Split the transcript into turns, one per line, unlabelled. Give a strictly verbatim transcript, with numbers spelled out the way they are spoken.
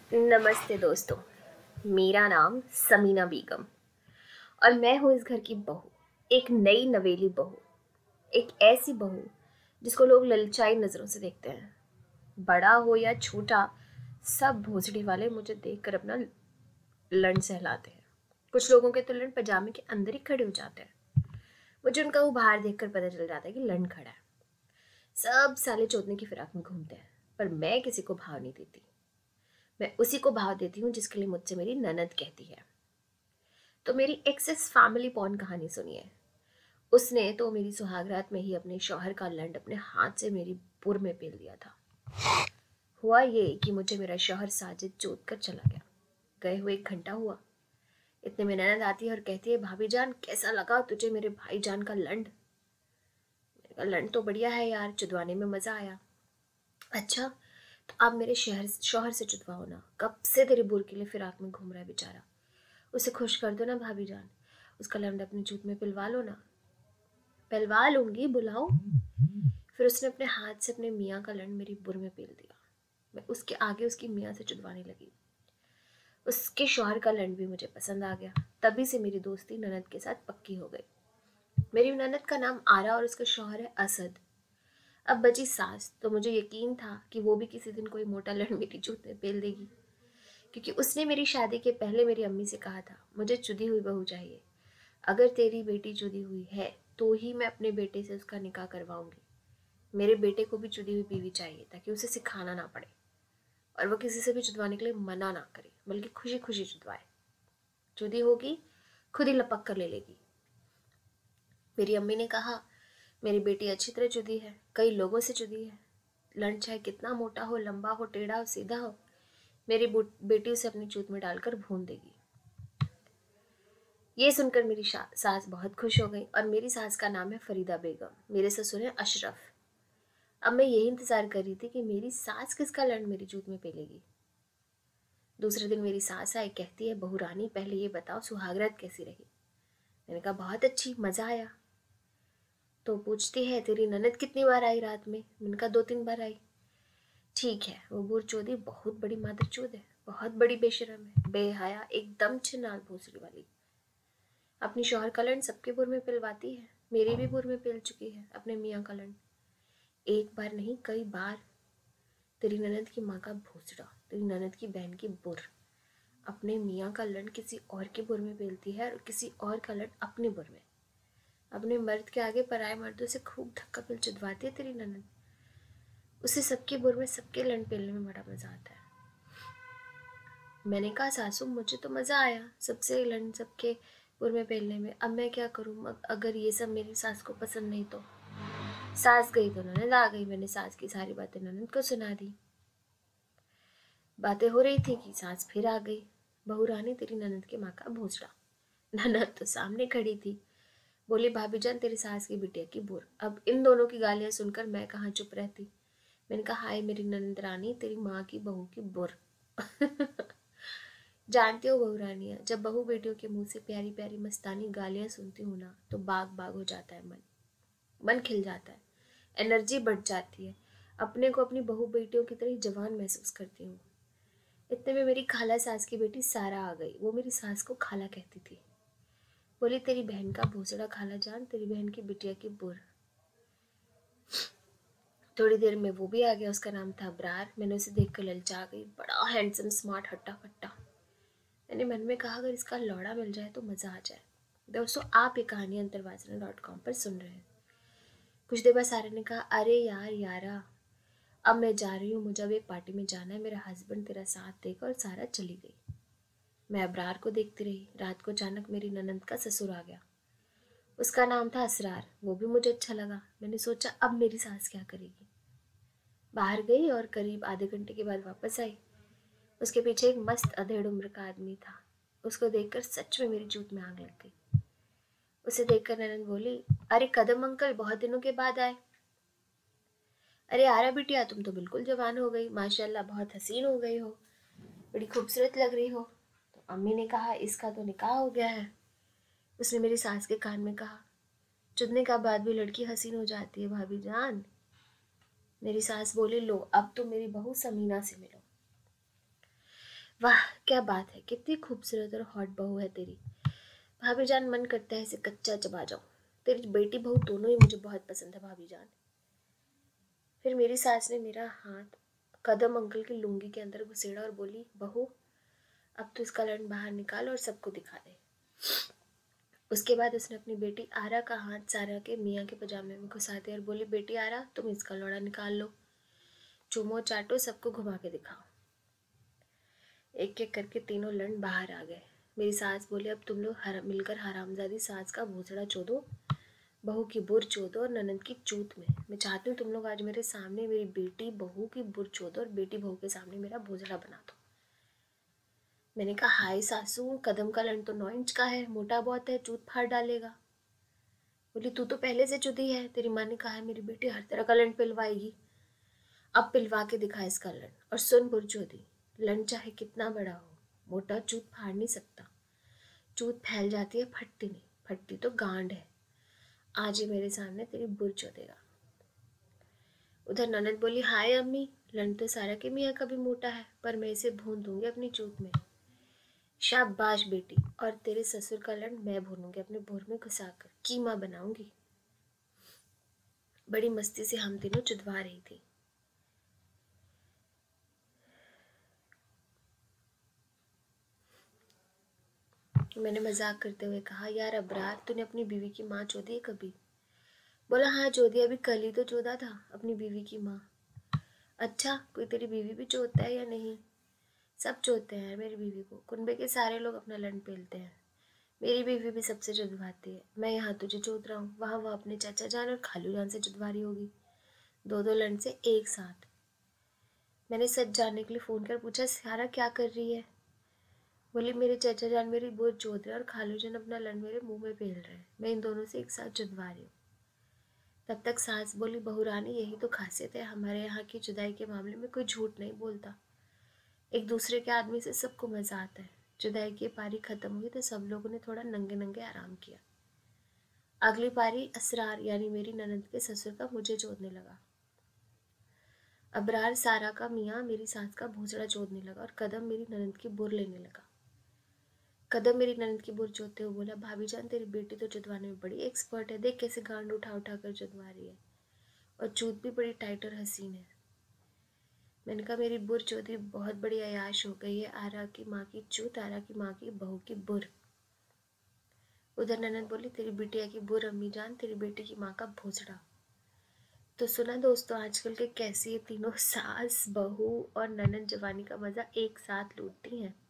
नमस्ते दोस्तों। मेरा नाम समीना बेगम और मैं हूँ इस घर की बहू। एक नई नवेली बहू, एक ऐसी बहू जिसको लोग ललचाई नज़रों से देखते हैं। बड़ा हो या छोटा, सब भोसड़ी वाले मुझे देखकर अपना लंड सहलाते हैं। कुछ लोगों के तो लंड पजामे के अंदर ही खड़े हो जाते हैं। मुझे उनका वो बाहर देखकर पता चल जाता है कि लंड खड़ा है। सब साले चोदने की फिराक में घूमते हैं, पर मैं किसी को भाव नहीं देती। मैं उसी को भाव देती हूँ जिसके लिए मुझसे मेरी ननद कहती है। तो मेरी एक्सेस फैमिली पॉर्न कहानी सुनिए। उसने तो मेरी सुहागरात में ही अपने शौहर का लंड अपने हाथ से मेरी बुर में पेल दिया था। हुआ ये कि मुझे मेरा शौहर साजिद चोद कर चला गया। गए हुए एक घंटा हुआ। इतने में ननद आती है और कहती है, भाभी जान कैसा लगा तुझे मेरे भाई जान का लंड? मैंने कहा, लंड तो बढ़िया है यार, चुदवाने में मज़ा आया। अच्छा, तो अब मेरे शहर शौहर से चुदवाओ ना, कब से तेरे बुर के लिए फिराक में घूम रहा है बेचारा। उसे खुश कर दो ना भाभी जान, उसका लंड अपने जूत में पिलवा लो ना। पिलवा लूंगी, बुलाओ। फिर उसने अपने हाथ से अपने मियाँ का लंड मेरी बुर में पेल दिया। मैं उसके आगे उसकी मियाँ से चुदवाने लगी। उसके शौहर का लंड भी मुझे पसंद आ गया। तभी से मेरी दोस्ती ननद के साथ पक्की हो गई। मेरी ननद का नाम आरा और उसका शौहर है असद। अब बची सास, तो मुझे यकीन था कि वो भी किसी दिन कोई मोटा लंड मेरी जूत में पेल देगी, क्योंकि उसने मेरी शादी के पहले मेरी अम्मी से कहा था, मुझे चुदी हुई बहू चाहिए। अगर तेरी बेटी चुदी हुई है तो ही मैं अपने बेटे से उसका निकाह करवाऊंगी। मेरे बेटे को भी चुदी हुई बीवी चाहिए, ताकि उसे सिखाना ना पड़े और वह किसी से भी चुदवाने के लिए मना ना करे, बल्कि खुशी खुशी चुदवाए। चुदी होगी, खुद ही लपक कर ले लेगी। मेरी अम्मी ने कहा, मेरी बेटी अच्छी तरह चुदी है, कई लोगों से चुदी है। लंड चाहे कितना मोटा हो, लंबा हो, टेढ़ा हो, सीधा हो, मेरी बेटी उसे अपनी चूत में डालकर भून देगी। ये सुनकर मेरी सास बहुत खुश हो गई और मेरी सास का नाम है फरीदा बेगम, मेरे ससुर हैं अशरफ। अब मैं यही इंतजार कर रही थी कि मेरी सास किसका लंड मेरी जूत में पेलेगी। दूसरे दिन मेरी सास आई, कहती है, बहू रानी पहले ये बताओ सुहागरात कैसी रही? मैंने कहा, बहुत अच्छी, मज़ा आया। तो पूछती है, तेरी ननद कितनी बार आई रात में? मैंने कहा, दो तीन बार आई। ठीक है, वो बुर चोदी बहुत बड़ी मादर चोद है, बहुत बड़ी बेशरम है, बेहया, एकदम छिनाल भोसड़ी वाली। अपनी शौहर का लंड सबके बुर में पिलवाती है। मेरी भी बुर में पिल चुकी है अपने मियाँ का लंड। एक बार नहीं, कई बार। तेरी ननद की माँ का भोसड़ा, तेरी ननद की बहन की बुर अपने मियाँ का लंड किसी और के बुर में पेलती है और किसी और का लंड अपने बुर में। अपने मर्द के आगे पराए मर्दों से खूब धक्का पिल चुदवाती है तेरी ननद। उसे सबके बुर में सबके लंड पेलने में बड़ा मज़ा आता है। मैंने कहा, सासू मुझे तो मज़ा आया सबसे लंड सबके बुर में पेलने में, अब मैं क्या करूँ अगर ये सब मेरी सास को पसंद नहीं तो? सास गई तो ननद आ गई। मैंने सास की सारी बातें ननद को सुना दी। बातें हो रही थी कि सास फिर आ गई। बहू रानी तेरी ननद के माँ का भोसड़ा। ननद तो सामने खड़ी थी, बोली, भाभी जान तेरी सास की बिटिया की बुर। अब इन दोनों की गालियाँ सुनकर मैं कहाँ चुप रहती। मैंने कहा, हाय मेरी ननद रानी, तेरी माँ की बहू की बुर। जानते हो बहू रानियाँ, जब बहू बेटियों के मुंह से प्यारी प्यारी मस्तानी गालियाँ सुनती हूँ ना, तो बाग बाग हो जाता है मन। मन खिल जाता है, एनर्जी बढ़ जाती है, अपने को अपनी बहू बेटियों की तरह जवान महसूस करती हूँ। इतने में मेरी खाला सास की बेटी सारा आ गई। वो मेरी सास को खाला कहती थी। बोली, तेरी बहन का भोसड़ा खाला जान, तेरी बहन की बिटिया की बुर। थोड़ी देर में वो भी आ गया। उसका नाम था अबरार। मैंने उसे देखकर ललचा गई। बड़ा हैंडसम, स्मार्ट, हट्टा कट्टा। मैंने मन में कहा, अगर इसका लौड़ा मिल जाए तो मज़ा आ जाए। दोस्तों, आप ये कहानी अंतरवासना डॉट कॉम पर सुन रहे हैं। कुछ देर बाद सारा ने कहा, अरे यार यारा, अब मैं जा रही हूँ, मुझे अब एक पार्टी में जाना है, मेरा हस्बैंड तेरा साथ देगा। और सारा चली गई। मैं अबरार को देखती रही। रात को अचानक मेरी ननद का ससुर आ गया। उसका नाम था असरार। वो भी मुझे अच्छा लगा। मैंने सोचा, अब मेरी सास क्या करेगी। बाहर गई और करीब आधे घंटे के बाद वापस आई। उसके पीछे एक मस्त अधेड़ उम्र का आदमी था। उसको देखकर सच में मेरी जूत में आग लग गई। उसे देखकर ननद बोली, अरे कदम अंकल, बहुत दिनों के बाद आए। अरे आरा बिटिया, तुम तो बिल्कुल जवान हो गई, माशाल्लाह, बहुत हसीन हो गई हो, बड़ी खूबसूरत लग रही हो। तो अम्मी ने कहा, इसका तो निकाह हो गया है। उसने मेरी सास के कान में कहा, चुदने का बाद भी लड़की हसीन हो जाती है भाभी जान। मेरी सास बोली, लो अब तो मेरी बहू समीना से मिलो। वाह क्या बात है, कितनी खूबसूरत और हॉट बहू है तेरी। भाभी जान, मन करता है इसे कच्चा चबा जाऊं। तेरी बेटी बहू दोनों ही मुझे बहुत पसंद है भाभी जान। फिर मेरी सास ने मेरा हाथ कदम अंकल की लुंगी के अंदर घुसेड़ा और बोली, बहू अब तो इसका लंड बाहर निकाल और सबको दिखा दे। उसके बाद उसने अपनी बेटी आरा का हाथ सारा के मियाँ के पजामे में घुसा दिया और बोली, बेटी आरा तुम इसका लोड़ा निकाल लो, चूमो चाटो, सबको घुमा के दिखाओ। एक एक करके तीनों लंड बाहर आ गए। मेरी सास बोली, अब तुम लोग हर मिलकर हरामजादी सास का भोसड़ा चोदो, बहू की बुर चोदो और ननद की चूत में। मैं चाहती हूँ तुम लोग आज मेरे सामने मेरी बेटी बहू की बुर चोदो और बेटी बहू के सामने मेरा भोसड़ा बना दो। मैंने कहा, हाय सासू, कदम का लंड तो नौ इंच का है, मोटा बहुत है, चूत फाड़ डालेगा। बोली, तू तो पहले से चुदी है, तेरी माँ ने कहा है मेरी बेटी हर तरह का लंड पिलवाएगी, अब पिलवा के दिखा इसका लंड। और सुन बुरचोदी, लंड चाहे कितना बड़ा हो, मोटा चूत फाड़ नहीं सकता। चूत फैल जाती है, फटती नहीं, फटती तो गांड है। आज ही मेरे सामने तेरी बुर चोदेगा। उधर ननद बोली, हाय अम्मी, लंड तो सारा के मियाँ का भी मोटा है, पर मैं इसे भून दूंगी अपनी चूत में। शाबाश बेटी, और तेरे ससुर का लंड मैं भूनूंगी अपने भोर में घुसाकर, कीमा बनाऊंगी। बड़ी मस्ती से हम तीनों चुदवा रही थी। मैंने मजाक करते हुए कहा, यार अबरार, तूने अपनी बीवी की माँ चोदी है कभी? बोला, हाँ चोदी, अभी कल ही तो चोदा था अपनी बीवी की माँ। अच्छा, कोई तेरी बीवी भी चोदता है या नहीं? सब चोदते हैं मेरी बीवी को, कुनबे के सारे लोग अपना लंड पेलते हैं। मेरी बीवी भी सबसे चुदवाती है। मैं यहाँ तुझे चोद रहा हूँ, वहाँ वह अपने चाचा जान और खालू जान से चुदवा रही होगी, दो दो लंड से एक साथ। मैंने सच जानने के लिए फ़ोन कर पूछा, सारा क्या कर रही है? बोली, मेरे चाचा जान मेरी बहुत चोद रहे और खालू जान अपना लंड मेरे मुंह में पेल रहे हैं, मैं इन दोनों से एक साथ चुदवा रही हूँ। तब तक सास बोली, बहू रानी, यही तो खासियत है हमारे यहाँ की जुदाई के मामले में, कोई झूठ नहीं बोलता। एक दूसरे के आदमी से सबको मजा आता है। जुदाई की पारी खत्म हुई तो सब लोगों ने थोड़ा नंगे नंगे आराम किया। अगली पारी असरार यानी मेरी ननद के ससुर का मुझे चोदने लगा। अबरार सारा का मियाँ मेरी सास का भोसड़ा चोदने लगा और कदम मेरी ननद की बुर लेने लगा। कदम मेरी ननद की बुर चोदते हुए बोला, भाभी जान, तेरी बेटी तो चुदवाने में बड़ी एक्सपर्ट है, देख कैसे गांड उठा उठा कर चुदवा रही है, और चूत भी बड़ी टाइट और हसीन है। मैंने कहा, मेरी बुर चौधरी बहुत बड़ी अयाश हो गई है, आरा की माँ की चूत, आरा की माँ की बहू की बुर। उधर ननद बोली, तेरी बिटिया की बुर अम्मी जान, तेरी बेटी की माँ का भोसड़ा। तो सुना दोस्तों, आजकल के कैसी ये तीनों सास बहू और ननद जवानी का मजा एक साथ लूटती हैं।